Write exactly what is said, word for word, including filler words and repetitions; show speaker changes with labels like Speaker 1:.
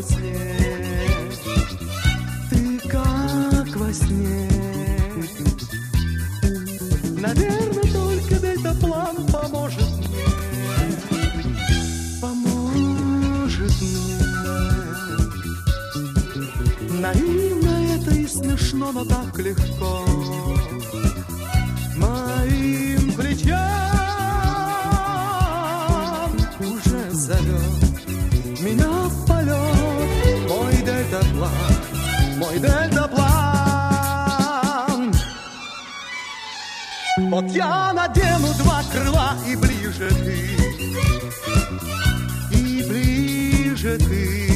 Speaker 1: во сне, ты как во сне. Наверное, только дельтаплан поможет мне, поможет мне. Наивно это и смешно, но так легко моим плечам уже зовет меня в полет мой дельтаплан, мой дельтаплан. Вот я надену два крыла, и ближе ты, и ближе ты.